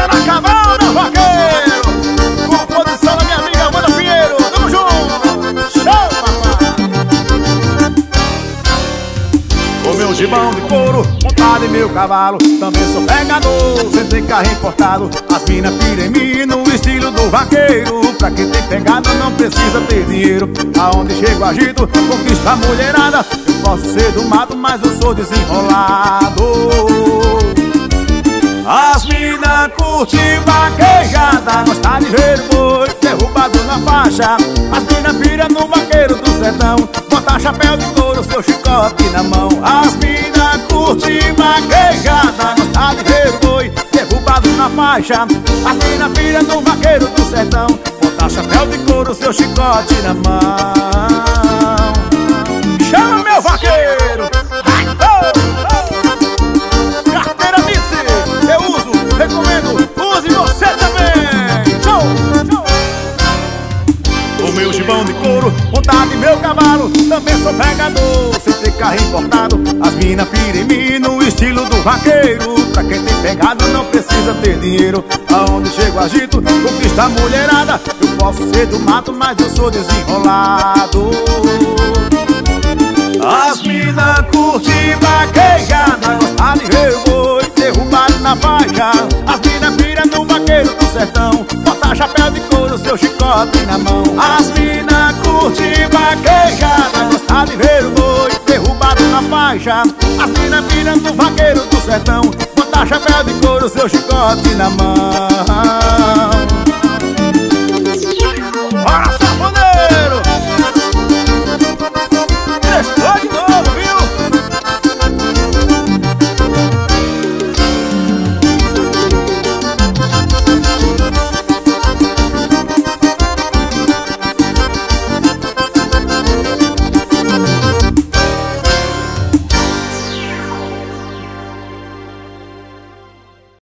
Bora na cavalo, meu vaqueiro. Composição da minha amiga Wanda Pinheiro. Tamo junto. Show, papai. O meu gibão de couro, montado em meu cavalo. Também sou pegador, sempre tem carro importado. As mina pira em mim no estilo do vaqueiro. Pra quem tem pegada não precisa ter dinheiro. Aonde chego agito, conquista a mulherada. Eu posso ser do mato, mas eu sou desenrolado. As mina curte vaquejada, gosta de ver o boi derrubado na faixa. As mina pira no vaqueiro do sertão, bota chapéu de couro, seu chicote na mão. As mina curte vaquejada, gosta de ver o boi derrubado na faixa. As mina pira no vaqueiro do sertão, bota chapéu de couro, seu chicote na mão. Chama meu vaqueiro! Carteira Mitzi, eu uso, recomendo, use você também. Show, show. O meu gibão de couro, montado em meu cavalo. Também sou pegador, sem ter carro importado. As mina pira em mim no estilo do vaqueiro. Pra quem tem pegado não precisa ter dinheiro. Aonde chego agito, conquista a mulherada. Eu posso ser do mato, mas eu sou desenrolado. As mina curte vaquejada, gosta de ver o boi derrubado na faixa. As mina pira no vaqueiro do sertão, bota chapéu de couro, seu chicote na mão. As mina curte vaquejada, gosta de ver o boi derrubado na faixa. As mina pira no vaqueiro do sertão, bota chapéu de couro, seu chicote na mão.